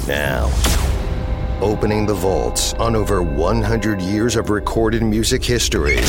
Now, opening the vaults on over 100 years of recorded music history.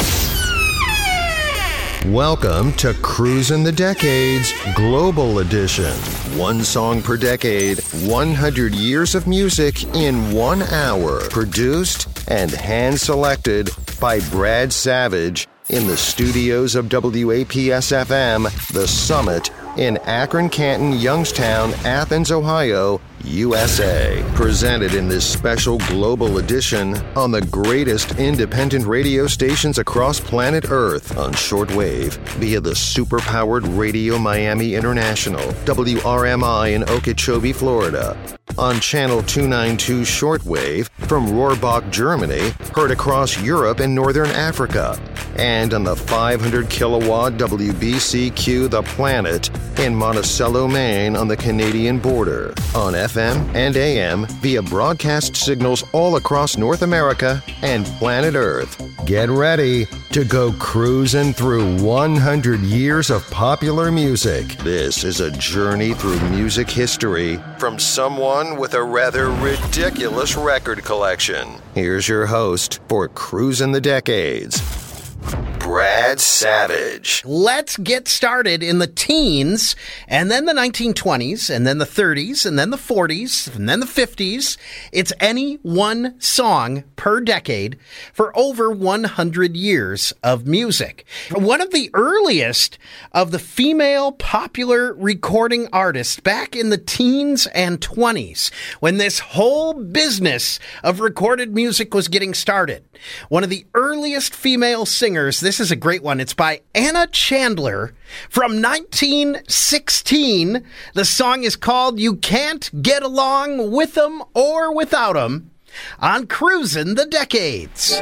Welcome to Cruisin' the Decades Global Edition. One song per decade, 100 years of music in 1 hour. Produced and hand-selected by Brad Savage in the studios of WAPS-FM, The Summit, in Akron, Canton, Youngstown, Athens, Ohio, USA. Presented in this special global edition on the greatest independent radio stations across planet Earth on shortwave via the super-powered Radio Miami International, WRMI in Okeechobee, Florida. On Channel 292 shortwave from Rohrbach, Germany, heard across Europe and Northern Africa. And on the 500 kilowatt WBCQ The Planet in Monticello, Maine on the Canadian border. On FM and AM via broadcast signals all across North America and planet Earth. Get ready to go cruising through 100 years of popular music. This is a journey through music history from someone with a rather ridiculous record collection. Here's your host for Cruisin' the Decades, Brad Savage. Let's get started in the teens, and then the 1920s, and then the 30s, and then the 40s, and then the 50s. It's any one song per decade for over 100 years of music. One of the earliest of the female popular recording artists back in the teens and 20s, when this whole business of recorded music was getting started. One of the earliest female singers, this is a great one. It's by Anna Chandler from 1916. The song is called You Can't Get Along With 'Em or Without 'Em on Cruisin' the Decades.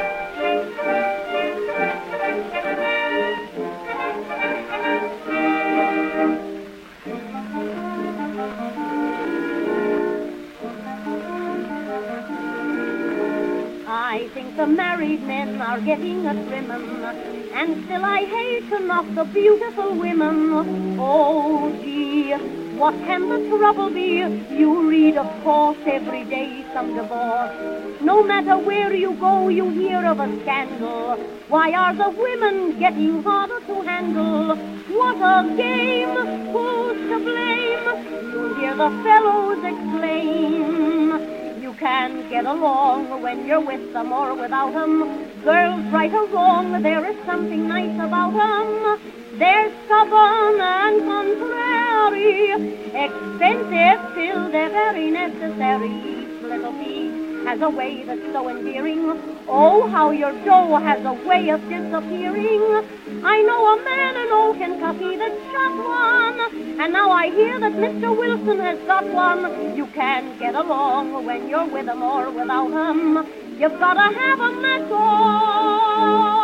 I think the married men are getting a trimmin', and still I hate to knock the beautiful women. Oh, gee, what can the trouble be? You read, of course, every day some divorce. No matter where you go, you hear of a scandal. Why are the women getting harder to handle? What a game! Who's to blame? You hear the fellows exclaim. You can't get along when you're with them or without them. Girls, right or wrong, there is something nice about them. They're stubborn and contrary, expensive till they're very necessary. Each little piece has a way that's so endearing. Oh, how your dough has a way of disappearing. I know a man in old Kentucky that shot one, and now I hear that Mr. Wilson has got one. You can't get along when you're with him or without him. You've got to have him, that's all.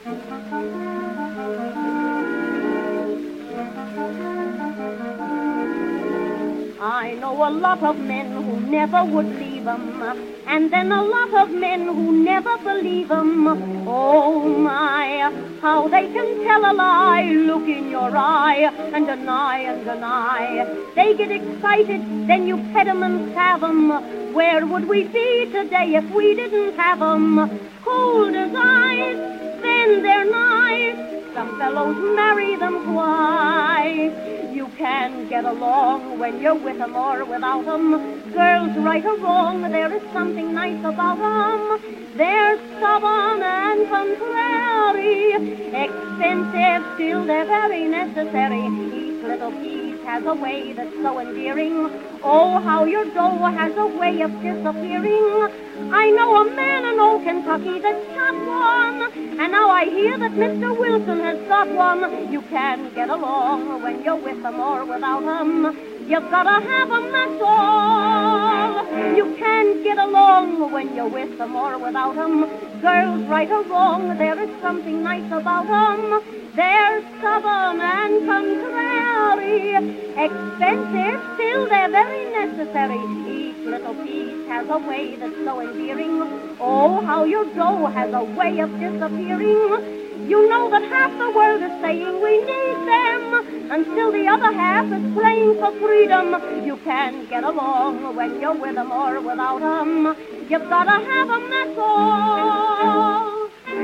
I know a lot of men who never would leave 'em, and then a lot of men who never believe 'em. Oh my, how they can tell a lie, look in your eye, and deny and deny. They get excited, then you pet 'em and salve 'em. Where would we be today if we didn't have 'em? Cold as ice, then they're nice. Some fellows marry them twice. You can get along when you're with 'em or without 'em. Girls, right or wrong, there is something nice about 'em. They're stubborn and contrary, expensive, still they're very necessary. Each little piece has a way that's so endearing. Oh, how your dough has a way of disappearing. I know a man in old Kentucky that shot one, and now I hear that Mr. Wilson has got one. You can get along when you're with them or without them. You've got to have them, that's all. You can get along when you're with them or without them. Girls, right or wrong, there is something nice about them. They're stubborn and contrary, expensive, still they're very necessary. Each little piece has a way that's so endearing. Oh, how your dough has a way of disappearing. You know that half the world is saying we need them, until the other half is playing for freedom. You can't get along when you're with 'em or without 'em. You've gotta have 'em, that's all.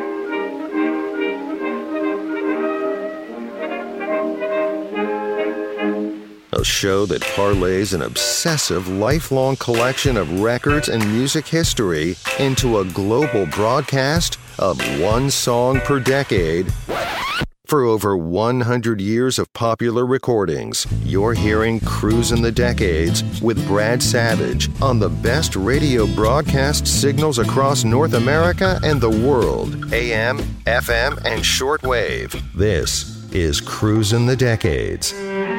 A show that parlays an obsessive, lifelong collection of records and music history into a global broadcast of one song per decade. For over 100 years of popular recordings, you're hearing Cruisin' the Decades with Brad Savage on the best radio broadcast signals across North America and the world. AM, FM, and shortwave. This is Cruisin' the Decades.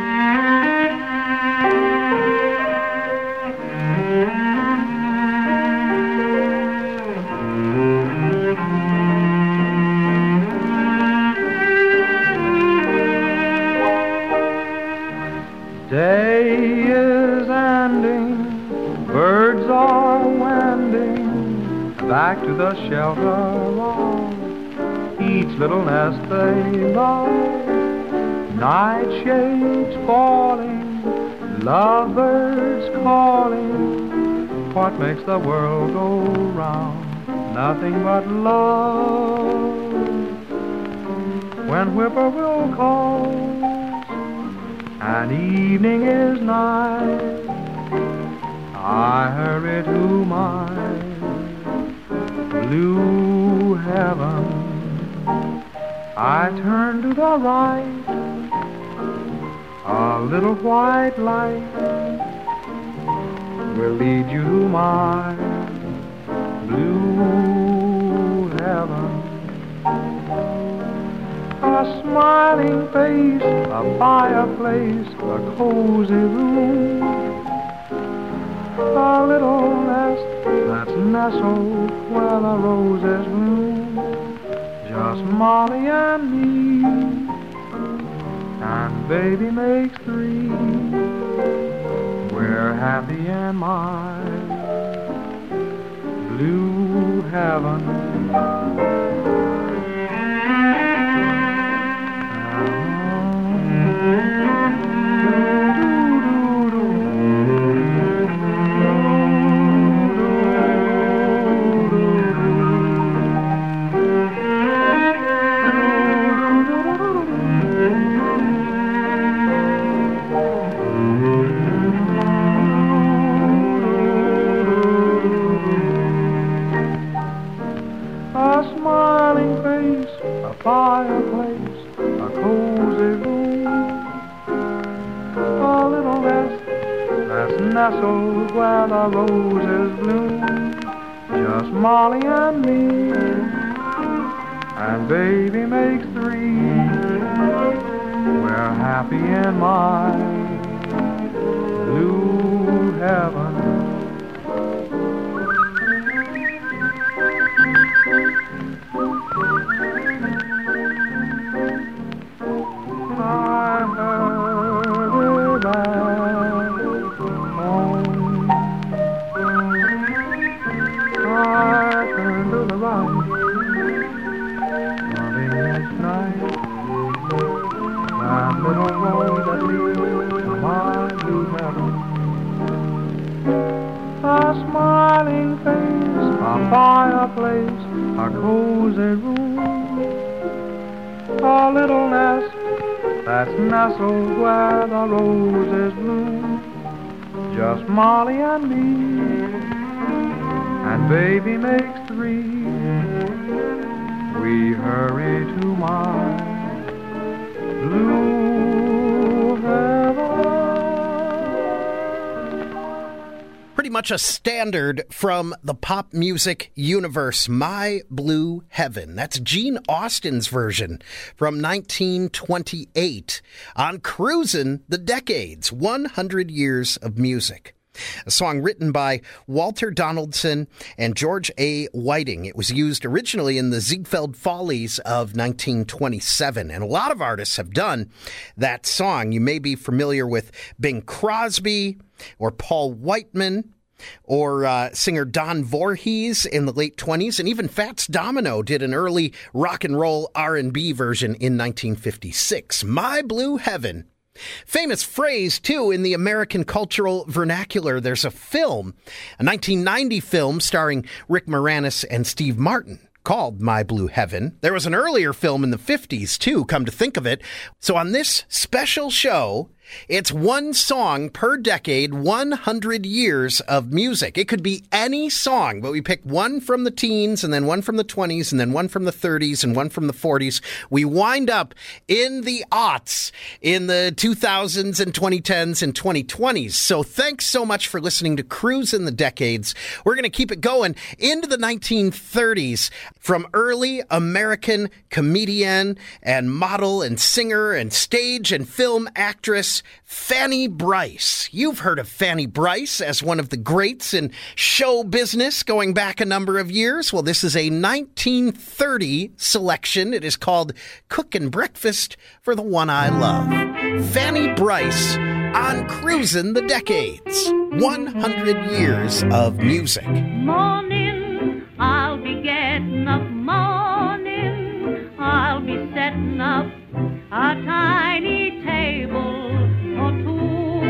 Day is ending, birds are wending back to the shelter of each little nest they love. Nightshades falling, lovebirds calling. What makes the world go round? Nothing but love. When whippoorwill calls and evening is nigh, I hurry to my blue heaven. I turn to the right, a little white light will lead you to my blue heaven. A smiling face, a fireplace, a cozy room, a little nest that's nestled where the roses bloom. Just Molly and me, and baby makes three. We're happy in my blue heaven. Fireplace, a cozy room, a little nest that's nestled where the roses bloom. Just Molly and me, and baby makes three. We're happy in my blue heaven. Fireplace, a cozy room, a little nest that's nestled where the roses bloom. Just Molly and me, and baby makes three. We hurry to my blue heaven. Pretty much a standard from the pop music universe, My Blue Heaven. That's Gene Austen's version from 1928 on Cruisin' the Decades, 100 years of music. A song written by Walter Donaldson and George A. Whiting. It was used originally in the Ziegfeld Follies of 1927, and a lot of artists have done that song. You may be familiar with Bing Crosby or Paul Whiteman, or singer Don Voorhees in the late 20s, and even Fats Domino did an early rock and roll R&B version in 1956. My Blue Heaven Famous phrase, too, in the American cultural vernacular. There's a film, a 1990 film starring Rick Moranis and Steve Martin, called My Blue Heaven. There was an earlier film in the 50s, too, come to think of it. So on this special show, it's one song per decade, 100 years of music. It could be any song, but we pick one from the teens and then one from the 20s and then one from the 30s and one from the 40s. We wind up in the aughts, in the 2000s and 2010s and 2020s. So thanks so much for listening to Cruise in the Decades. We're going to keep it going into the 1930s from early American comedian and model and singer and stage and film actress Fanny Brice. You've heard of Fanny Brice as one of the greats in show business going back a number of years. Well, this is a 1930 selection. It is called Cookin' Breakfast for the One I Love. Fanny Brice on Cruisin' the Decades. 100 years of music. Morning, I'll be getting up. Morning, I'll be setting up a tiny table or two.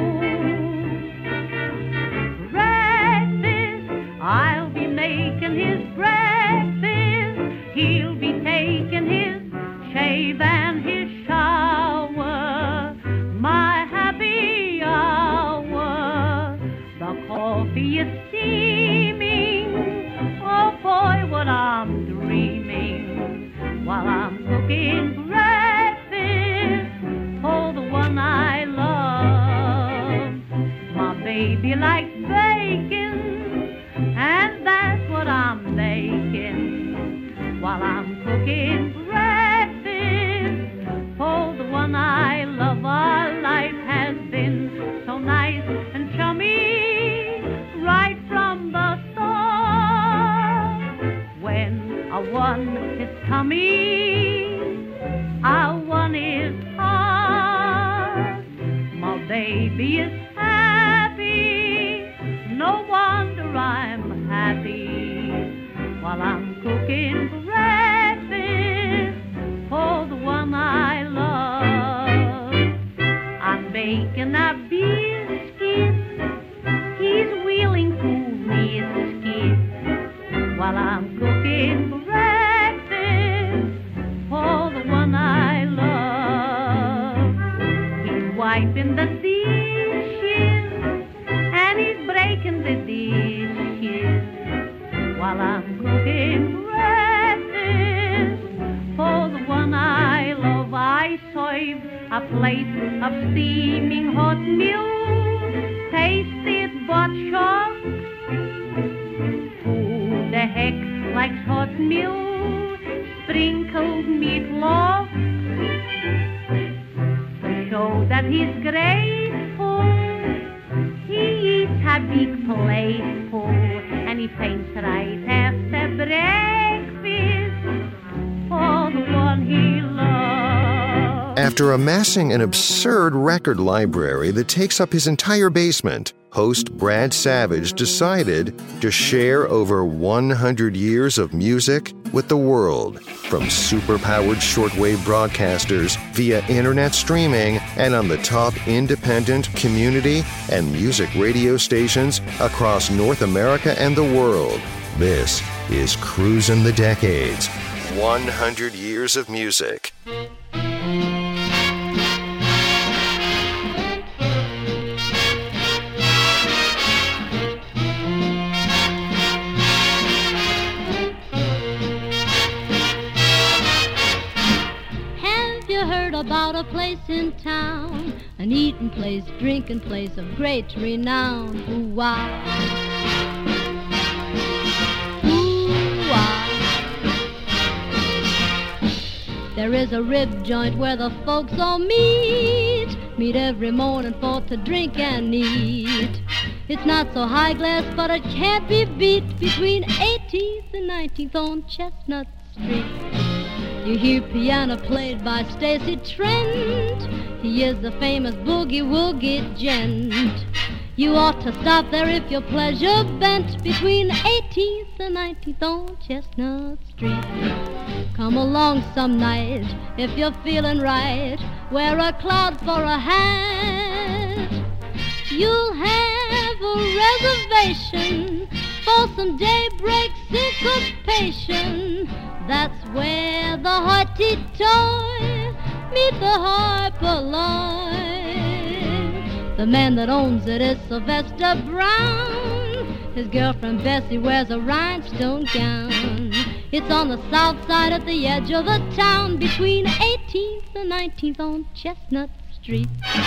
Breakfast, I'll be making his breakfast. He'll be taking his shave and his shower. My happy hour. The coffee is steaming. Oh boy, what I'm dreaming while I'm cooking breakfast for the one I love. My baby likes bacon, and that's what I'm baking while I'm cooking breakfast for the one I love. Our life has been so nice and chummy right from the start. When a one is tummy, our one is hard. My baby is happy, no wonder I'm happy while I'm cooking breakfast for the one I love. I'm baking a biscuit, he's willing to risk it while I'm cooking breakfast for the one I love. He's wiping the dishes and he's breaking the dishes while I'm cooking breakfast for the one I love. I serve a plate of steaming hot milk, tasted but shucks. Who the heck likes hot milk? Sprinkled meatloaf to show that he's grateful. He eats a big plateful and he faints right after breakfast for the one he loves. After amassing an absurd record library that takes up his entire basement, host Brad Savage decided to share over 100 years of music with the world, from super-powered shortwave broadcasters via internet streaming and on the top independent, community, and music radio stations across North America and the world. This is Cruisin' the Decades, 100 years of music. About a place in town, an eating place, drinking place of great renown. Ooh-wah. Ooh-wah. There is a rib joint where the folks all meet every morning for to drink and eat. It's not so high class, but it can't be beat between 18th and 19th on Chestnut Street. You hear piano played by Stacy Trent. He is the famous boogie-woogie gent. You ought to stop there if your pleasure bent between 18th and 19th on Chestnut Street. Come along some night if you're feeling right. Wear a cloud for a hat. You'll have a reservation for some daybreak syncopation. That's where the hoity-toity meet the hoi-polloi. The man that owns it is Sylvester Brown. His girlfriend Bessie wears a rhinestone gown. It's on the south side at the edge of the town, between 18th and 19th on Chestnut Street.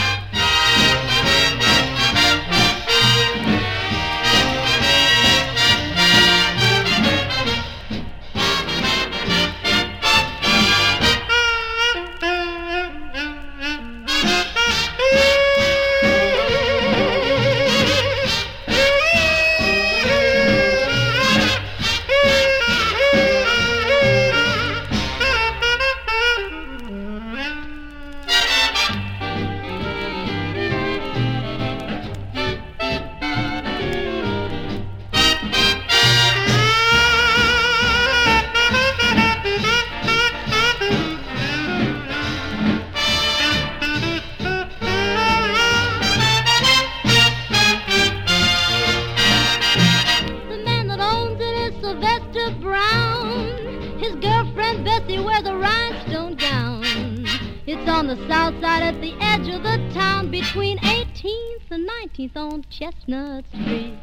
On Chestnut Street.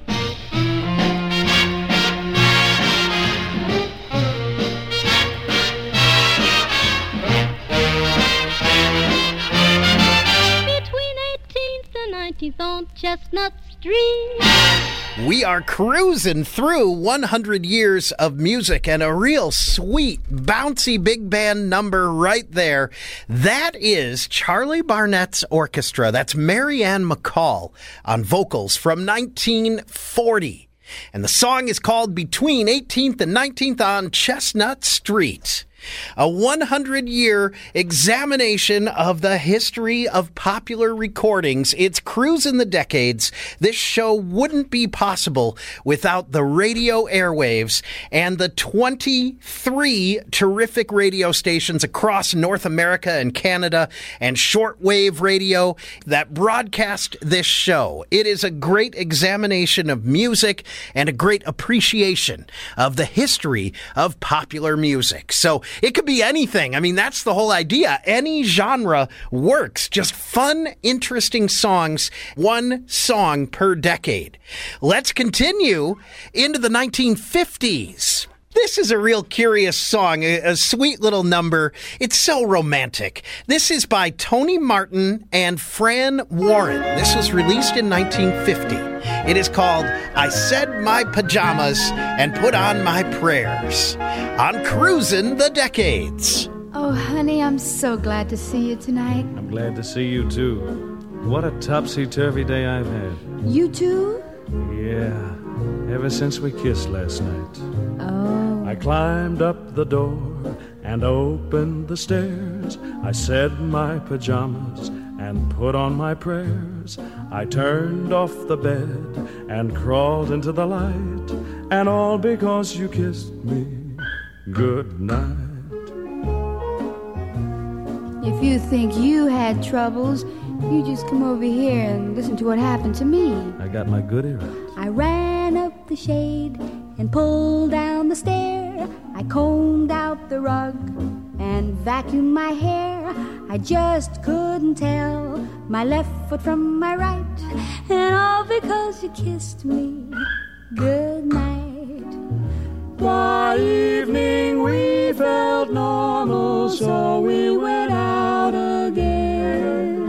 Between 18th and 19th on Chestnut Street. We are cruising through 100 years of music, and a real sweet, bouncy big band number right there. That is Charlie Barnett's orchestra. That's Mary Ann McCall on vocals from 1940. And the song is called Between 18th and 19th on Chestnut Street. A 100-year examination of the history of popular recordings. It's Cruising the Decades. This show wouldn't be possible without the radio airwaves and the 23 terrific radio stations across North America and Canada and shortwave radio that broadcast this show. It is a great examination of music and a great appreciation of the history of popular music. So it could be anything. I mean, that's the whole idea. Any genre works. Just fun, interesting songs. One song per decade. Let's continue into the 1950s. This is a real curious song, a sweet little number. It's so romantic. This is by Tony Martin and Fran Warren. This was released in 1950. It is called I Said My Pajamas and Put On My Prayers on Cruising the Decades. Oh, honey, I'm so glad to see you tonight. I'm glad to see you, too. What a topsy-turvy day I've had. You too? Yeah, ever since we kissed last night. Oh. I climbed up the door and opened the stairs. I said my pajamas and put on my prayers. I turned off the bed and crawled into the light. And all because you kissed me good night. If you think you had troubles, you just come over here and listen to what happened to me. I got my good ear out. I ran up the shade and pulled down the stair. I combed out the rug and vacuumed my hair. I just couldn't tell my left foot from my right. And all because you kissed me good night. By evening we felt normal, so we went out again.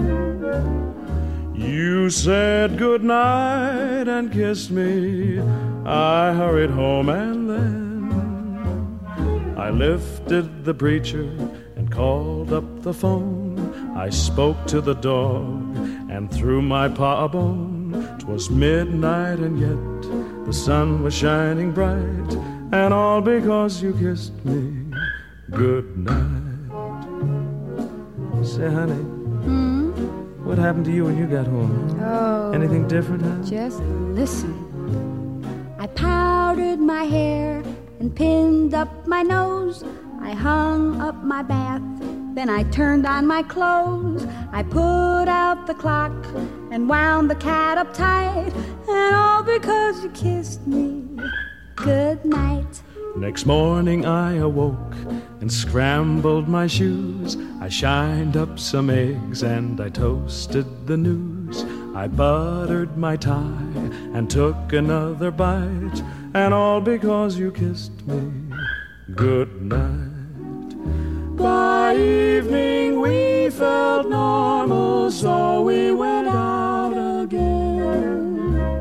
You said good night and kissed me. I hurried home and then I lifted the preacher and called up the phone. I spoke to the dog and threw my paw a bone. 'Twas midnight and yet the sun was shining bright. And all because you kissed me good night. Say, honey, what happened to you when you got home? Oh. Anything different, huh? Just listen. I powdered my hair and pinned up my nose. I hung up my bath, then I turned on my clothes. I put out the clock and wound the cat up tight, and all because you kissed me. Good night. Next morning I awoke and scrambled my shoes. I shined up some eggs and I toasted the news. I buttered my tie and took another bite, and all because you kissed me. Good night. By evening we felt normal, so we went out again.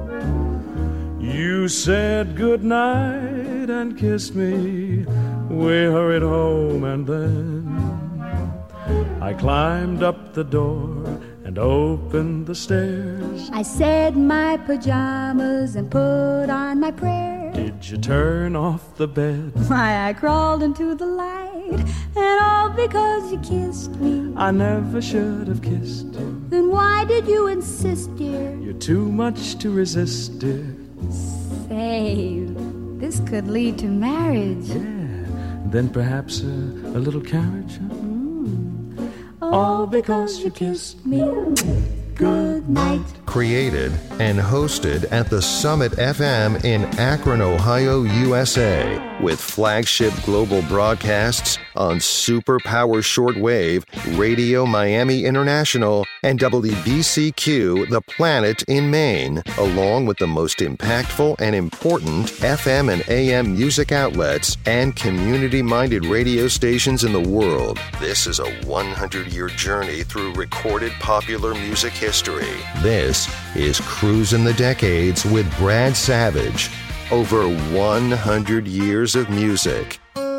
You said good night and kissed me. We hurried home, and then I climbed up the door and opened the stairs. I said my pajamas and put on my prayer. Did you turn off the bed? Why, I crawled into the light, and all because you kissed me. I never should have kissed you. Then why did you insist, dear? You're too much to resist, dear. Say, this could lead to marriage. Yeah, then perhaps a little carriage. Huh? All because you kissed me. Good night. Created and hosted at the Summit FM in Akron, Ohio, USA, with flagship global broadcasts on Superpower Shortwave, Radio Miami International, and WBCQ The Planet in Maine, along with the most impactful and important FM and AM music outlets and community-minded radio stations in the world. This is a 100-year journey through recorded popular music history. This is Cruisin' the Decades with Brad Savage. Over 100 years of music.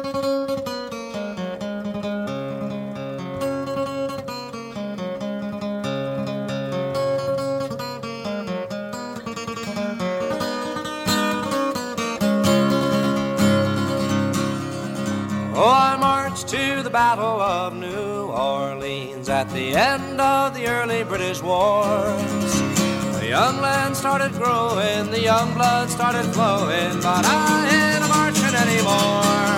Oh, I marched to the Battle of New Orleans at the end of the early British wars. The young land started growing, the young blood started flowing, but I ain't marching anymore.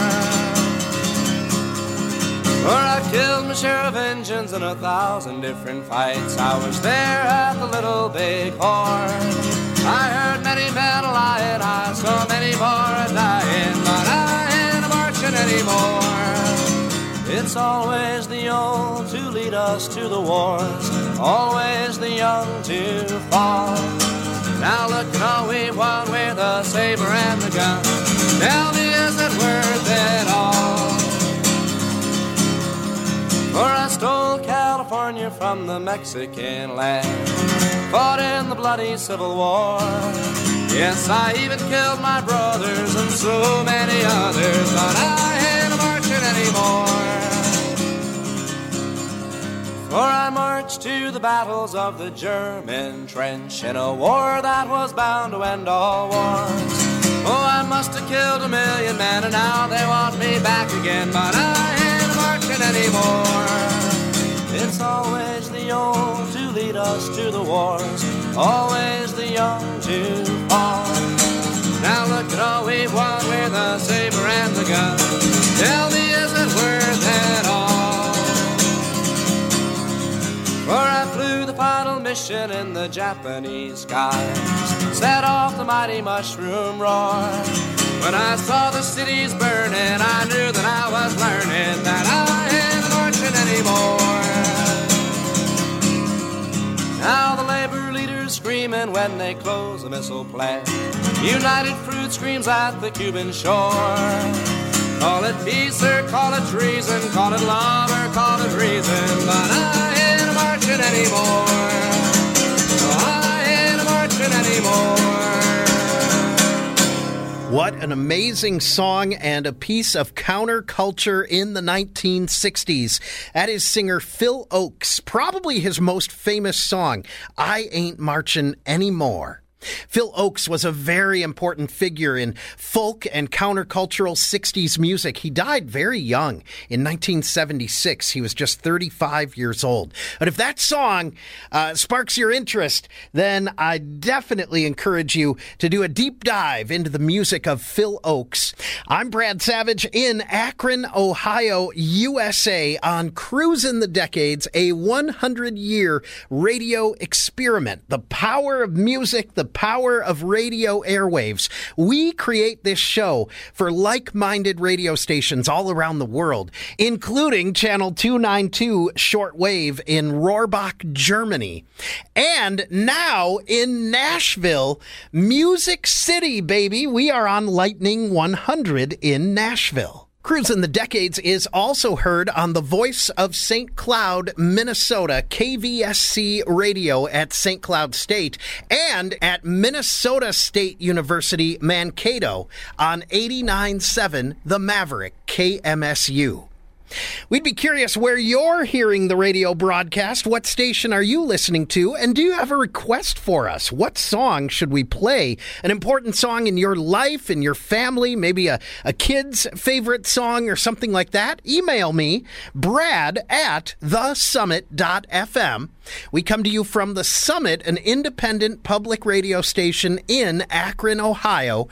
For I've killed my share of Injuns in 1,000 different fights. I was there at the Little Big Horn. I heard many men lying, I saw many more dying, but I ain't marching anymore. It's always the old to lead us to the wars, always the young to fall. Now look at all we've won with the saber and the gun. Tell me, is it worth it all? For I stole California from the Mexican land, fought in the bloody Civil War. Yes, I even killed my brothers and so many others, but I ain't marching anymore. For I marched to the battles of the German trench in a war that was bound to end all wars. Oh, I must have killed 1 million men and now they want me back again, but I ain't marching anymore. It's always the old to lead us to the wars, always the young to fall. Now look at all we've won with the saber and the gun. Tell me, is it worth it all? For I flew the final mission in the Japanese skies, set off the mighty mushroom roar. When I saw the cities burning, I knew that I was learning that I ain't marching anymore. Now the labor leaders screaming when they close a missile plant. United Fruit screams at the Cuban shore. Call it peace or call it treason, call it love or call it reason, but I ain't marching anymore. No, I ain't marching anymore. What an amazing song and a piece of counterculture in the 1960s. That is singer Phil Ochs, probably his most famous song, I Ain't Marching Anymore. Phil Ochs was a very important figure in folk and countercultural 60s music. He died very young in 1976. He was just 35 years old. But if that song sparks your interest, then I definitely encourage you to do a deep dive into the music of Phil Ochs. I'm Brad Savage in Akron, Ohio, USA on Cruisin' the Decades, a 100-year radio experiment. The power of music, the power of radio airwaves. We create this show for like-minded radio stations all around the world, including Channel 292 shortwave in Rohrbach, Germany. And now in Nashville, Music City, baby. We are on Lightning 100 in Nashville. Cruisin' the Decades is also heard on the Voice of St. Cloud, Minnesota, KVSC Radio at St. Cloud State, and at Minnesota State University, Mankato on 89.7 The Maverick, KMSU. We'd be curious where you're hearing the radio broadcast. What station are you listening to? And do you have a request for us? What song should we play? An important song in your life, in your family, maybe a kid's favorite song or something like that? Email me, brad@thesummit.fm. We come to you from The Summit, an independent public radio station in Akron, Ohio.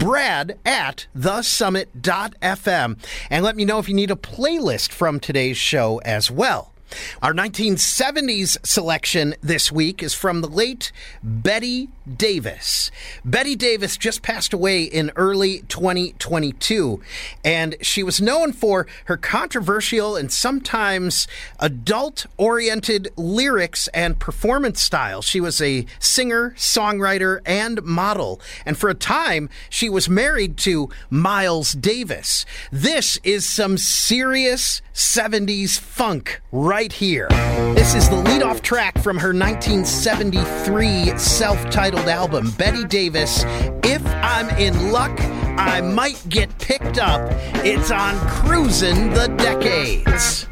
brad@thesummit.fm. And let me know if you need a playlist from today's show as well. Our 1970s selection this week is from the late Betty Davis. Betty Davis just passed away in early 2022, and she was known for her controversial and sometimes adult-oriented lyrics and performance style. She was a singer, songwriter, and model, and for a time, she was married to Miles Davis. This is some serious 70s funk right here. This is the lead-off track from her 1973 self-titled album, Betty Davis, If I'm in Luck, I Might Get Picked Up. It's on Cruisin' the Decades.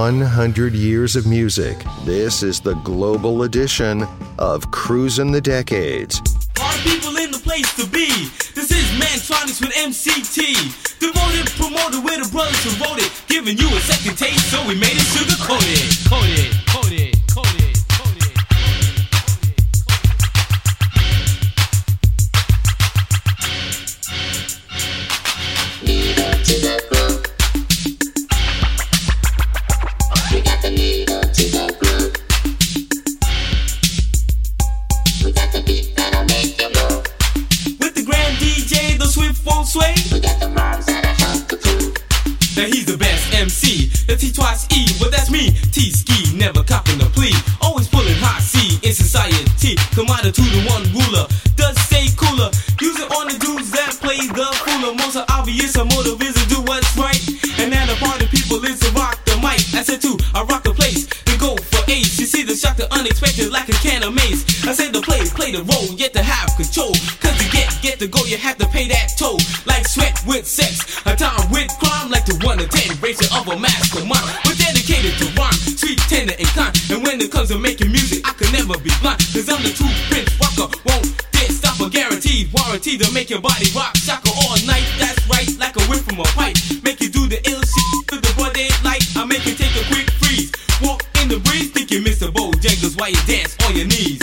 100 years of music. This is the global edition of Cruising the Decades. All people in the place to be. This is Mantronics with MCT. Devoted promoter with the brothers who wrote it. Giving you a second taste, so we made it sugar-coated. Coated, coated, coated, coated. Needle to the groove. We got the needle to the groove. We got the beat that'll make you move. With the grand DJ, the swift won't sway. We got the rhymes that I have to prove. Now he's the best MC, the T-twice-E, well that's me. T-ski, never copping a plea. Always pulling hot C in society. Commodity to the one ruler, does stay cooler. Use it on the dudes that play the fooler. Most are obvious, a motive is to do what's right. And now the party people is to rock the mic. I said too, I rock the place, to go for ace. You see the shock, the unexpected like a can of mace. I said the play the role, yet to have control. Cause to get to go, you have to pay that toll. Like sweat with sex, a time with crime. Like the 1 to 10 ratio of a mastermind. We're dedicated to rhyme, sweet, tender, and kind. And when it comes to making music, I can never be blind. Cause I'm the true Prince rocker, won't get stop a guaranteed warranty to make your body rock shaka all night. That's right, like a whip from a pipe. Make you do the ill shit to the broad daylight. I make you take a quick freeze. Walk in the breeze, think you Mr. Bojangles while you dance on your knees.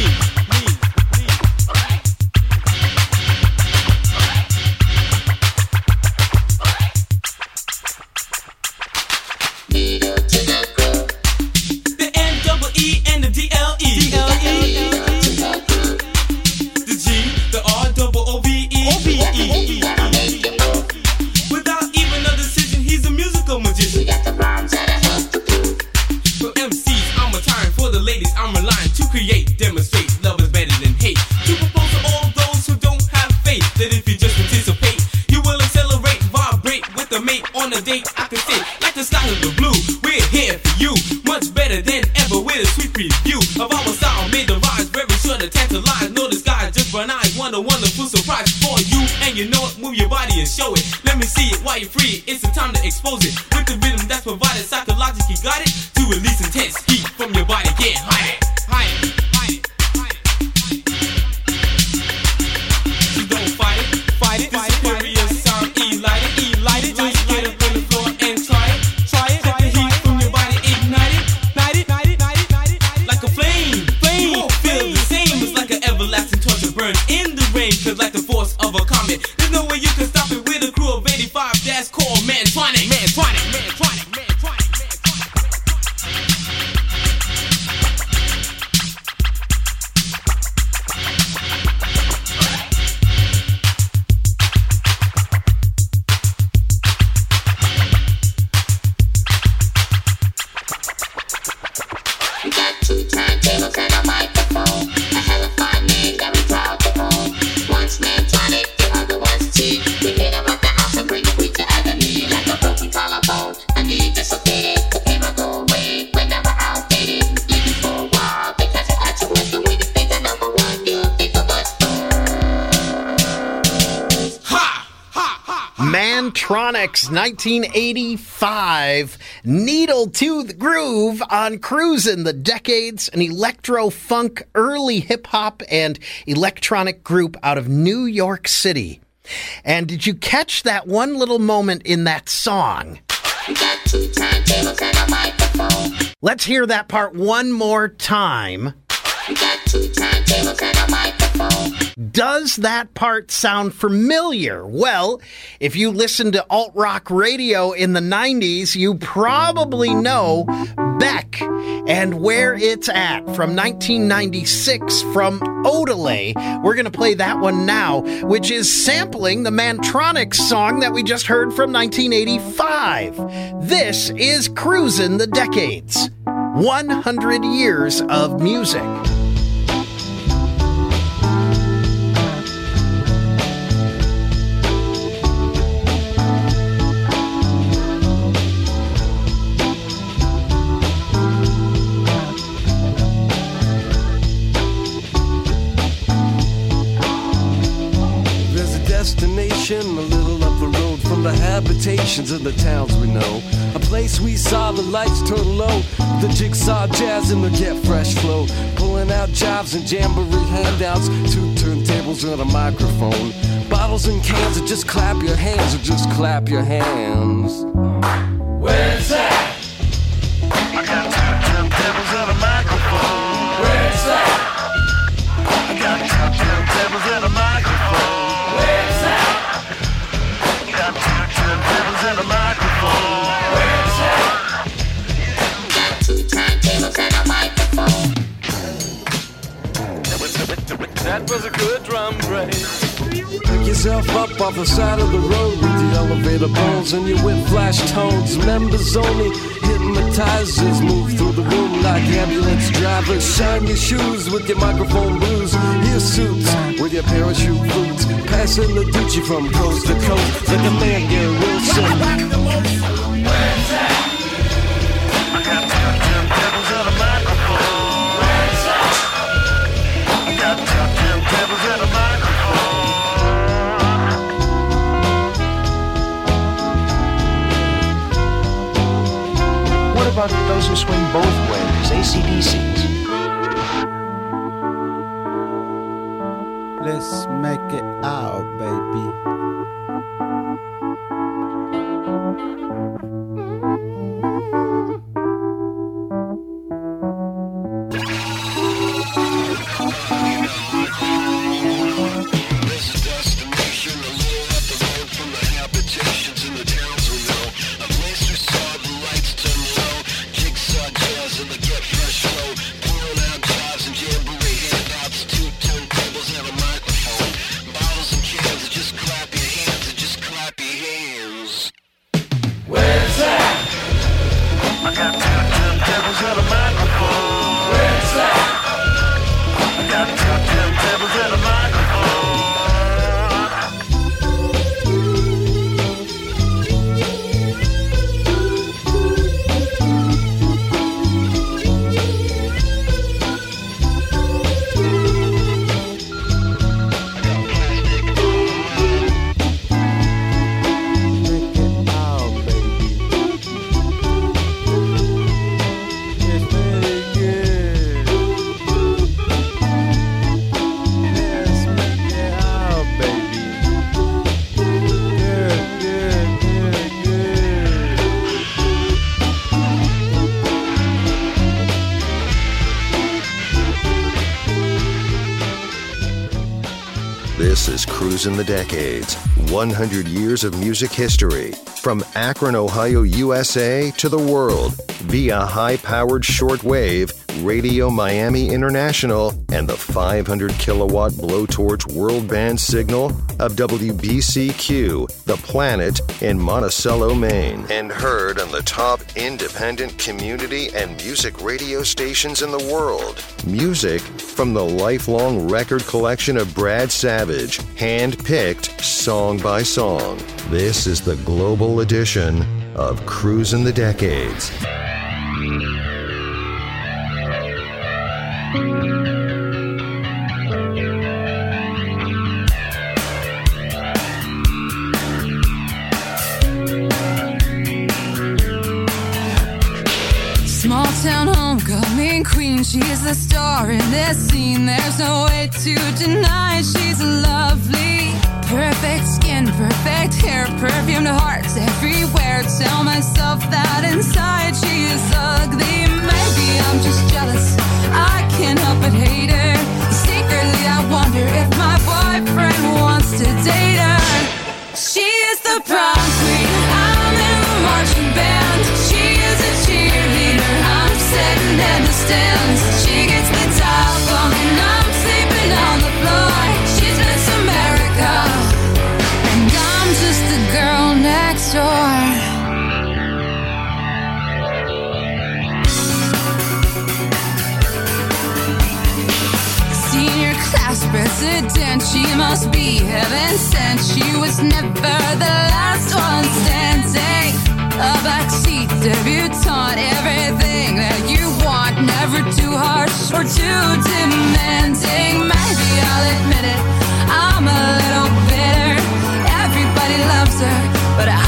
Needle to the groove. The N-double-E and the D-L-E. The G, the R-double-O-V-E. Without even a decision, he's a musical magician. We got the rhymes that I have to prove. For MCs, I'm retiring. For the ladies, I'm relying to create, demonstrate. Love is better than hate. To propose to all those who don't have faith that if you just anticipate, you will accelerate, vibrate with a mate on a date. I can say, like the sky of the blue, we're here for you. Much better than ever with a sweet preview of our style. Made the rise, very sure to tantalize. Know the sky just burn eyes. What a wonderful surprise for you. And you know it, move your body and show it. Let me see it while you're free. It's the time to expose it. With the rhythm that's provided, psychologically got it. To release intense heat from your body. Can't hide it, hide it, hide it, hide it, hide it. You don't fight it, fight it. This superior sound, E-light it. Just get up on the floor and try it. Let the heat from your body ignite it. Like a flame. You won't feel the same. It's like an everlasting torch that burns in the rain. Cause like the force of a comet, there's no way you can stop it with a crew of 85. That's called Mantronics. We got 2 turntables and a microphone. A hell of fine name that we proud to own. One's Mantronic, the other one's T. We hit 'em at the house and bring the weed to agony. Like a broken collarbone, I need dissipated. The pain will go away whenever outdated. Living for a while because it had to work. The way to think the number one, you think of us. Mantronics, 1985. Needle to the Groove on Cruising the Decades, an electro-funk, early hip-hop and electronic group out of New York City. And did you catch that one little moment in that song? We got 2 turntables and a microphone. Let's hear that part one more time. We got 2 turntables and a microphone. Does that part sound familiar? Well, if you listen to alt-rock radio in the 90s, you probably know Beck and Where It's At from 1996 from Odelay. We're going to play that one now, which is sampling the Mantronics song that we just heard from 1985. This is Cruising the Decades. 100 years of music. There's a destination a little up the road from from the habitations of the towns we know. A place we saw the lights turn low, the jigsaw jazz and the get fresh flow, pulling out jobs and jamboree handouts, 2 turntables and a microphone, bottles and cans, or just clap your hands, or just clap your hands. Where's that? I got 2 turntables and a microphone. Where's that? I got 2 turntables and a microphone. Where's that? I got 2 turntables and a microphone. Where's that? Got 2 turntables and a microphone. That was a good drum break. Pick yourself up off the side of the road with the elevator bones and your whip flash tones. Members only, hypnotizers move through the room like ambulance drivers. Shine your shoes with your microphone blues, your suits with your parachute boots, passing the Gucci from coast to coast like a man Gary Wilson. Where's that? I got 2 turntables and a microphone. Where's that? I got 2 turntables and a microphone. What about those who swing both ways, AC/DCs? Let's make it out, baby. This is Cruising the Decades, 100 years of music history, from Akron, Ohio, USA to the world, via high-powered shortwave, Radio Miami International, and the 500-kilowatt blowtorch world band signal of WBCQ, The Planet in Monticello, Maine, and heard on the top independent community and music radio stations in the world. Music from the lifelong record collection of Brad Savage, hand-picked song by song. This is the global edition of Cruising the Decades. Small town homecoming queen, she's the star in this scene. There's no way to deny she's lovely. Perfect skin, perfect hair, perfumed hearts everywhere. Tell myself that inside she is ugly. Maybe I'm just jealous, I can't help but hate her. Secretly I wonder if my boyfriend wants to date her. She is the prom queen, I'm in the marching band. She is a cheerleader, I'm sitting in the stands. She gets the top on and I'm sleeping on the floor. She's Miss America, and I'm just the girl next door. Senior class president, she must be heaven sent. She was never the last one standing. A backseat debutante, everything that you want. Never too harsh or too demanding. Maybe I'll admit it, I'm a little bitter. Everybody loves her, but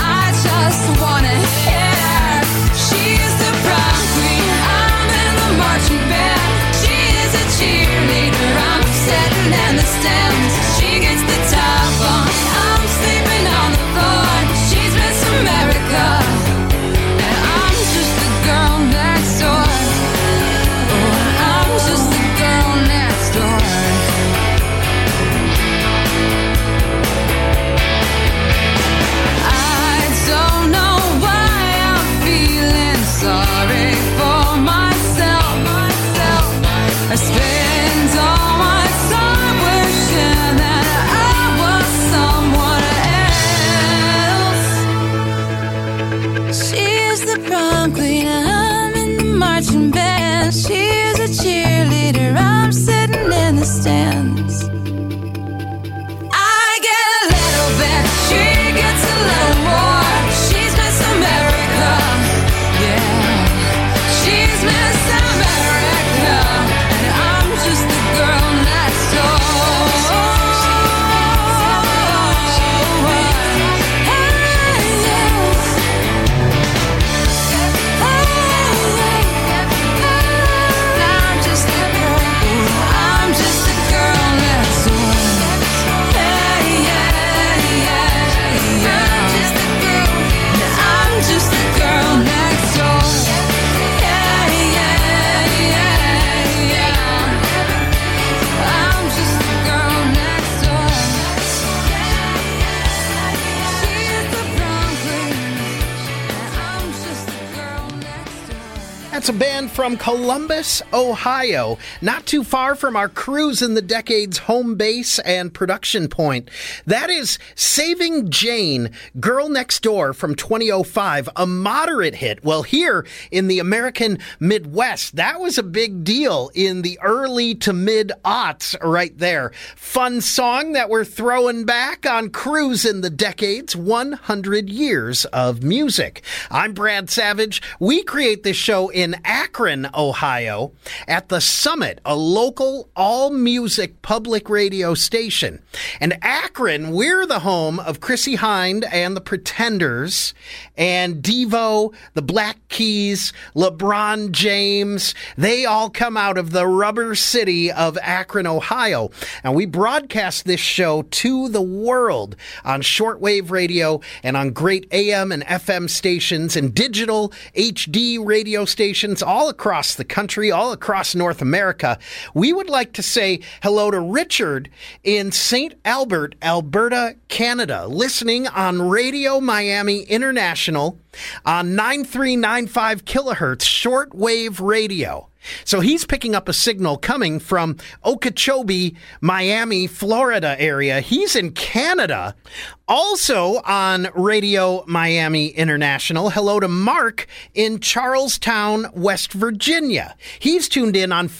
That's a band from Columbus, Ohio, not too far from our Cruise in the Decades home base and production point. That is Saving Jane, Girl Next Door from 2005, a moderate hit. Well, here in the American Midwest, that was a big deal in the early to mid-aughts right there. Fun song that we're throwing back on Cruise in the Decades, 100 years of music. I'm Brad Savage. We create this show in Akron, Ohio, at the Summit, a local all-music public radio station. And Akron, we're the home of Chrissie Hynde and the Pretenders, and Devo, the Black Keys, LeBron James. They all come out of the rubber city of Akron, Ohio. And we broadcast this show to the world on shortwave radio and on great AM and FM stations and digital HD radio stations all across the country, all across North America. We would like to say hello to Richard in St. Albert, Alberta, Canada, listening on Radio Miami International on 9395 kilohertz shortwave radio. So he's picking up a signal coming from Okeechobee, Miami, Florida area. He's in Canada. Also on Radio Miami International, hello to Mark in Charlestown, West Virginia. He's tuned in on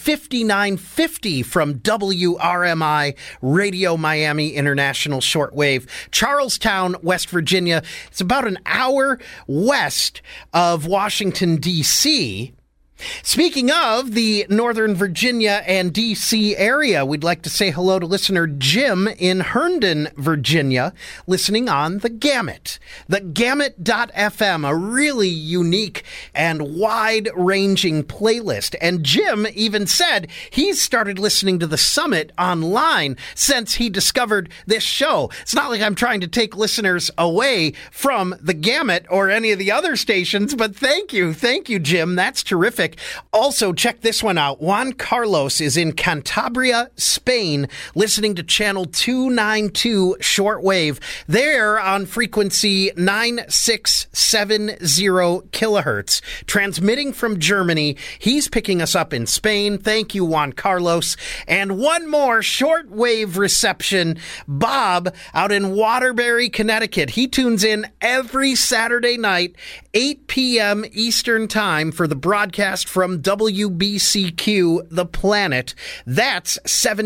5950 from WRMI Radio Miami International shortwave. Charlestown, West Virginia. It's about an hour west of Washington, D.C., Speaking of the Northern Virginia and D.C. area, we'd like to say hello to listener Jim in Herndon, Virginia, listening on The Gamut. The Gamut.fm, a really unique and wide-ranging playlist. And Jim even said he's started listening to The Summit online since he discovered this show. It's not like I'm trying to take listeners away from The Gamut or any of the other stations, but thank you, Jim. That's terrific. Also, check this one out. Juan Carlos is in Cantabria, Spain, listening to channel 292 shortwave. They're on frequency 9670 kilohertz, transmitting from Germany. He's picking us up in Spain. Thank you, Juan Carlos. And one more shortwave reception. Bob out in Waterbury, Connecticut. He tunes in every Saturday night, 8 p.m. Eastern Time for the broadcast from WBCQ, The Planet. That's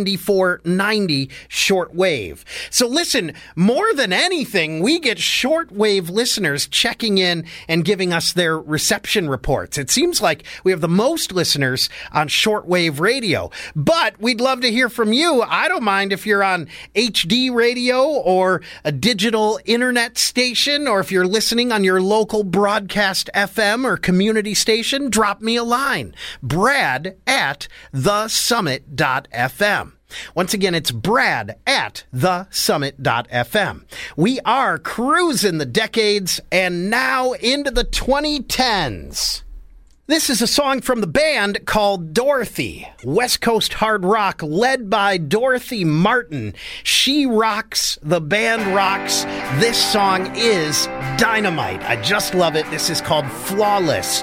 7490 shortwave. So listen, more than anything, we get shortwave listeners checking in and giving us their reception reports. It seems like we have the most listeners on shortwave radio, but we'd love to hear from you. I don't mind if you're on HD radio or a digital internet station, or if you're listening on your local broadcast FM or community station, drop me a line, Brad at thesummit.fm. Once again, it's Brad at thesummit.fm. We are cruising the decades and now into the 2010s. This is a song from the band called Dorothy, West Coast hard rock led by Dorothy Martin. She rocks, the band rocks. This song is dynamite. I just love it. This is called Flawless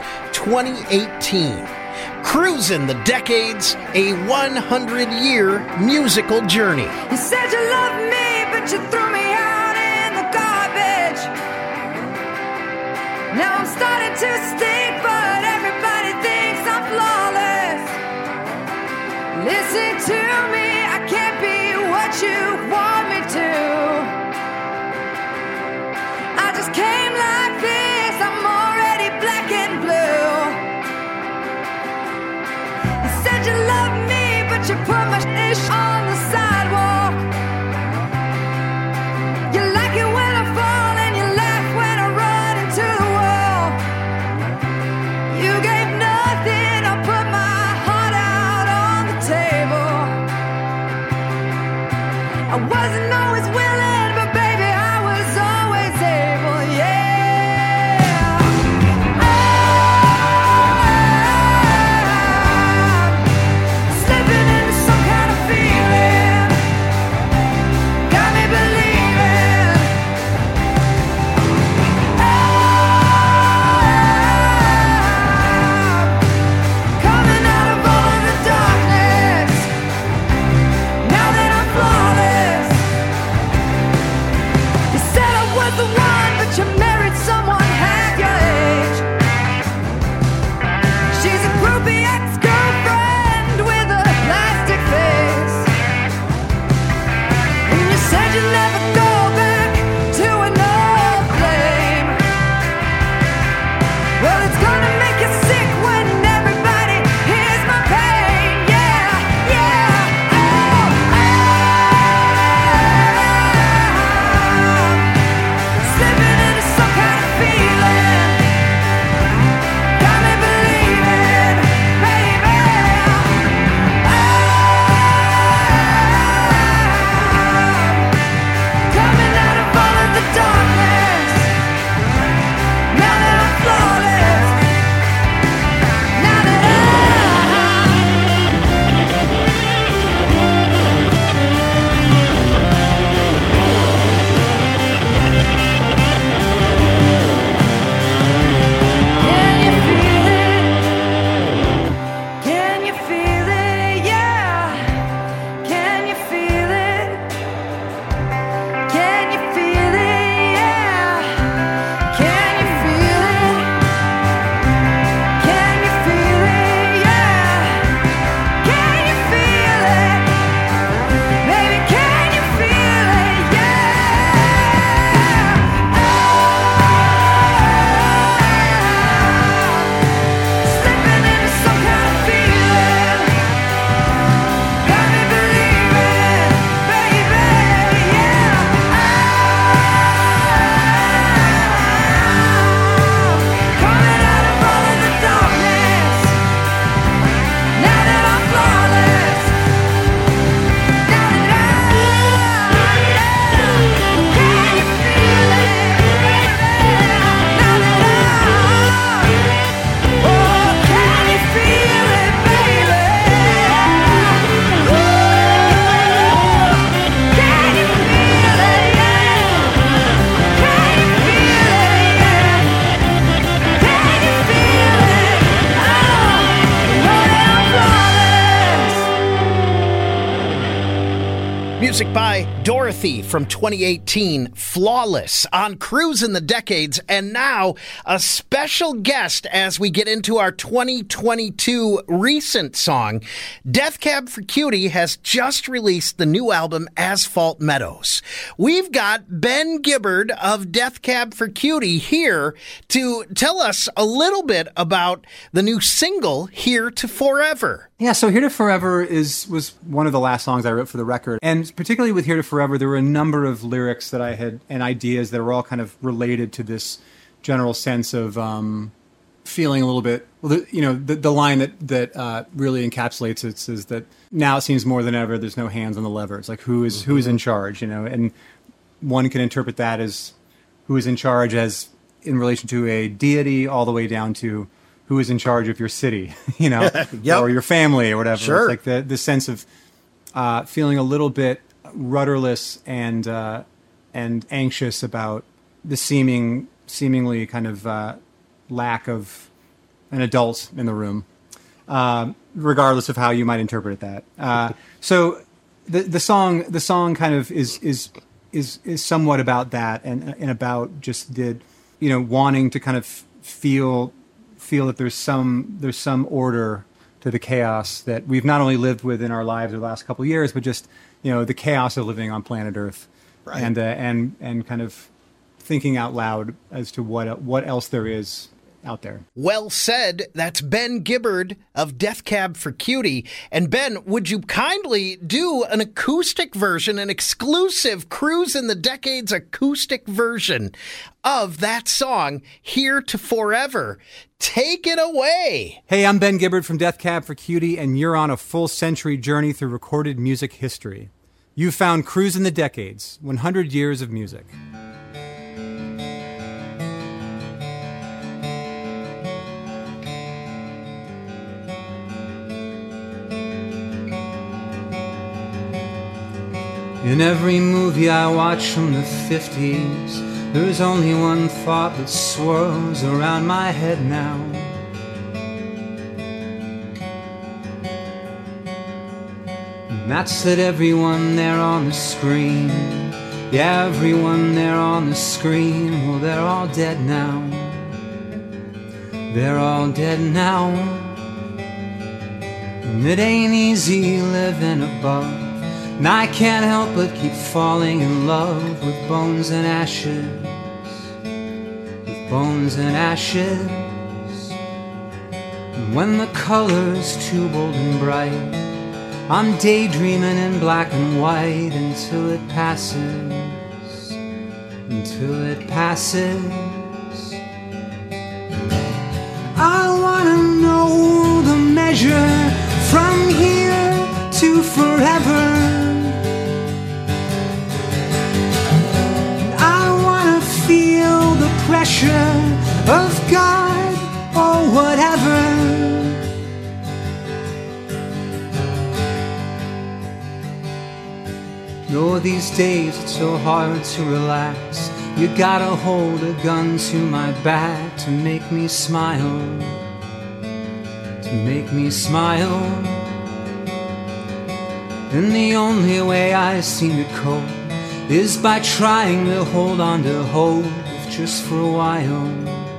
2018. Cruising the decades, a 100-year musical journey. You said you loved me, but you threw me out in the garbage. Now I'm starting to stink, but everybody thinks I'm flawless. Listen to me, I can't be what you want me to. I just came like this, I'm already black and blue. You said you loved me, but you put my ish on the sidewalk. You like it when I fall and you laugh when I run into the wall. You gave nothing, I put my heart out on the table. I wasn't always willing, but baby, I was always able, yeah. Slipping into some kind of fear. Music by Dorothy from 2018, Flawless on Cruise in the Decades, and now a special guest as we get into our 2022 recent song. Death Cab for Cutie has just released the new album Asphalt Meadows. We've got Ben Gibbard of Death Cab for Cutie here to tell us a little bit about the new single, Here to Forever. Yeah, so Here to Forever was one of the last songs I wrote for the record. And particularly with Here to Forever, there were a number of lyrics that I had and ideas that were all kind of related to this general sense of feeling a little bit, the line that really encapsulates it is that now it seems more than ever there's no hands on the lever. It's like who is in charge, and one can interpret that as who is in charge as in relation to a deity all the way down to who is in charge of your city, yep. or your family or whatever. Sure. It's like the sense of feeling a little bit rudderless and anxious about the seemingly kind of lack of an adult in the room, regardless of how you might interpret that. So the song kind of is somewhat about that and about just wanting to kind of feel that there's some order to the chaos that we've not only lived with in our lives over the last couple of years, but just the chaos of living on planet Earth, right. and kind of thinking out loud as to what else there is out there. Well said. That's Ben Gibbard of Death Cab for Cutie. And Ben, would you kindly do an acoustic version, an exclusive Cruise in the Decades acoustic version of that song, Here to Forever? Take it away. Hey, I'm Ben Gibbard from Death Cab for Cutie, and you're on a full century journey through recorded music history. You found Cruise in the Decades, 100 years of music. In every movie I watch from the 50s, there's only one thought that swirls around my head now. And that's that everyone there on the screen, yeah, everyone there on the screen, well, they're all dead now. They're all dead now. And it ain't easy living above, and I can't help but keep falling in love with bones and ashes, with bones and ashes. And when the color's too bold and bright, I'm daydreaming in black and white until it passes, until it passes. I wanna know the measure from here to forever. Feel the pressure of God or whatever. No, these days it's so hard to relax. You gotta hold a gun to my back to make me smile, to make me smile. And the only way I seem to cope is by trying to hold on to hope, if just for a while,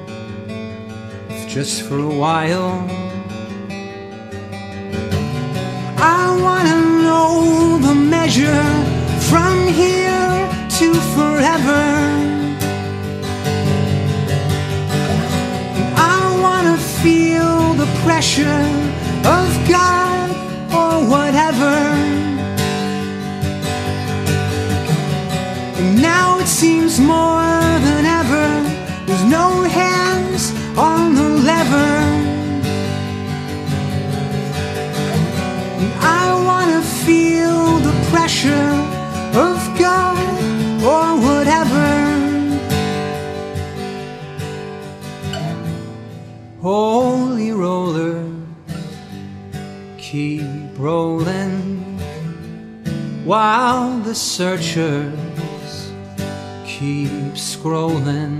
if just for a while. I wanna know the measure from here to forever. And I wanna feel the pressure of God or whatever. And now it seems more than ever there's no hands on the lever. And I wanna feel the pressure of God or whatever. Holy roller, keep rolling while the searchers keep scrolling.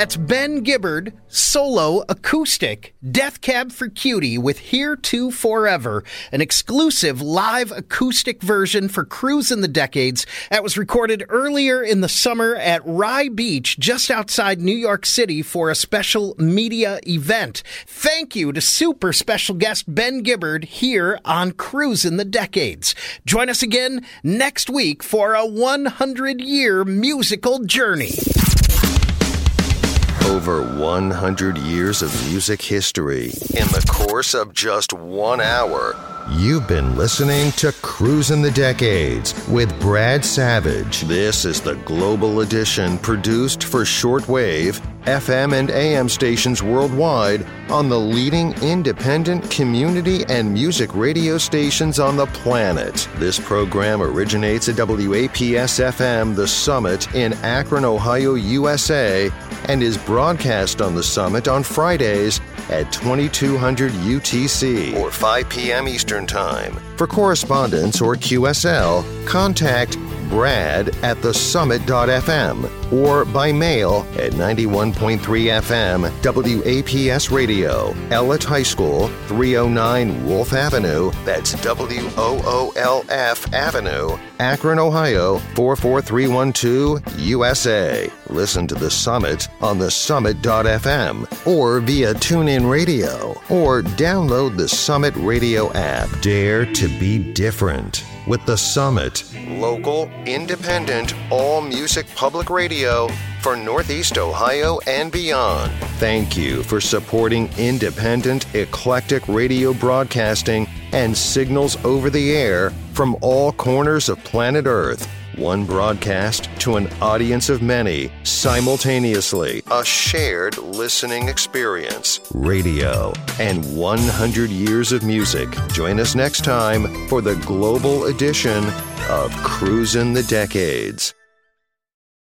That's Ben Gibbard, solo acoustic, Death Cab for Cutie with Here to Forever, an exclusive live acoustic version for Cruising the Decades that was recorded earlier in the summer at Rye Beach, just outside New York City, for a special media event. Thank you to super special guest Ben Gibbard here on Cruising the Decades. Join us again next week for a 100-year musical journey. Over 100 years of music history in the course of just 1 hour. You've been listening to Cruising the Decades with Brad Savage. This is the Global Edition produced for shortwave, FM and AM stations worldwide on the leading independent community and music radio stations on the planet. This program originates at WAPS-FM The Summit in Akron, Ohio, USA, and is broadcast on The Summit on Fridays at 2200 UTC or 5 p.m. Eastern Time. For correspondence or QSL, contact Brad at thesummit.fm or by mail at 91.3 FM WAPS Radio, Ellet High School, 309 Wolf Avenue, that's WOOLF Avenue, Akron, Ohio, 44312, USA. Listen to The Summit on thesummit.fm or via TuneIn Radio or download the Summit Radio app. Dare to be different with The Summit, local, independent, all-music public radio for Northeast Ohio and beyond. Thank you for supporting independent, eclectic radio broadcasting and signals over the air from all corners of planet Earth. One broadcast to an audience of many, simultaneously, a shared listening experience. Radio and 100 years of music. Join us next time for the global edition of Cruising the Decades.